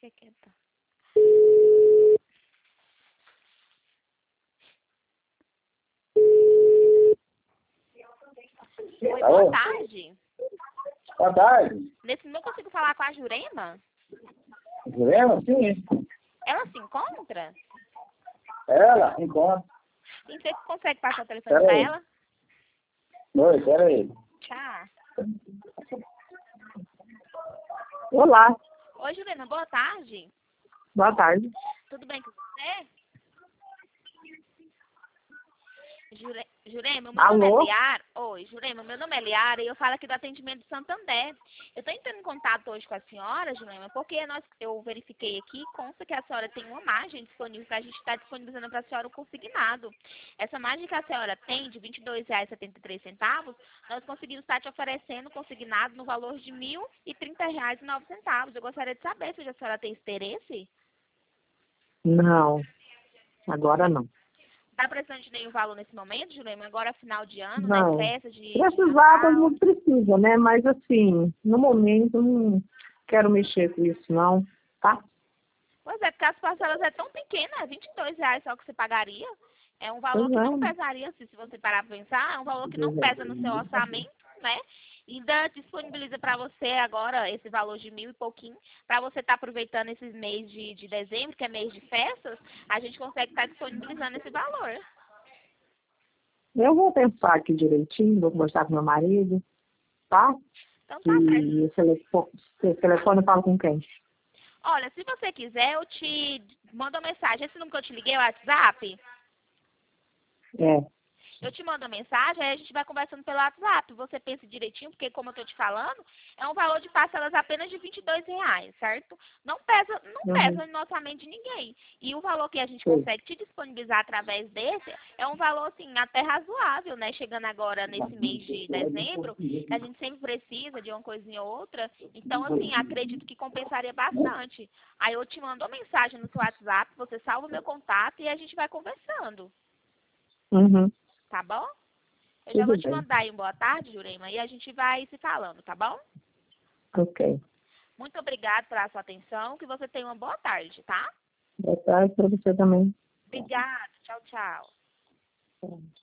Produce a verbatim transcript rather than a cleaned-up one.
que que tá? Oi, Alô? boa tarde. Boa tarde. Nesse momento eu consigo falar com a Jurema? Jurema? Sim. Ela se encontra? Ela, encontra. Sim, você consegue passar o telefone Pera pra aí. ela? Oi, pera aí. Tchau. Olá, Oi, Jurema, boa tarde. boa tarde. Tudo bem com você? Jure... Jurema, meu nome é Alô? Liara. Oi, Jurema, meu nome é Liara e eu falo aqui do atendimento de Santander. Eu estou entrando em contato hoje com a senhora, Jurema, porque nós, eu verifiquei aqui, consta que a senhora tem uma margem disponível para a gente estar disponibilizando para a senhora o consignado. Essa margem que a senhora tem, de vinte e dois reais e setenta e três centavos, nós conseguimos estar te oferecendo consignado no valor de mil e trinta reais e nove centavos. Eu gostaria de saber se a senhora tem interesse. Não, agora não. Está precisando de nenhum valor nesse momento, Jurema? Agora é final de ano, né? Não. Festa de, de Precisar, todo Natal. mundo precisa, né? Mas assim, no momento eu não quero mexer com isso, não, tá? Pois é, porque as parcelas é tão pequena, é vinte e dois reais só que você pagaria. É um valor Pois que é. não pesaria, assim, se você parar para pensar, é um valor que não pesa no seu orçamento, né? E ainda disponibiliza para você agora esse valor de mil e pouquinho, para você estar aproveitando esses meses de, de dezembro, que é mês de festas, a gente consegue estar disponibilizando esse valor. Eu vou pensar aqui direitinho, vou conversar com meu marido, tá? Então tá certo. E esse telefone, esse telefone eu falo com quem? Olha, se você quiser, eu te mando uma mensagem. Esse número que eu te liguei é o WhatsApp? É. Eu te mando a mensagem, aí a gente vai conversando pelo WhatsApp. Você pensa direitinho, porque como eu tô te falando, é um valor de parcelas apenas de vinte e dois reais, certo? Não pesa, não Uhum. pesa no orçamento de ninguém. E o valor que a gente Sim. consegue te disponibilizar através desse é um valor, assim, até razoável, né? Chegando agora nesse mês de dezembro, que a gente sempre precisa de uma coisinha ou outra. Então, assim, acredito que compensaria bastante. Aí eu te mando uma mensagem no seu WhatsApp, você salva o meu contato e a gente vai conversando. Uhum. Tá bom? Eu já Tudo vou te bem. mandar aí um boa tarde, Jurema, e a gente vai se falando, tá bom? Ok. Muito obrigada pela sua atenção, que você tenha uma boa tarde, tá? Boa tarde para você também. Obrigada. Tchau, tchau. Tá.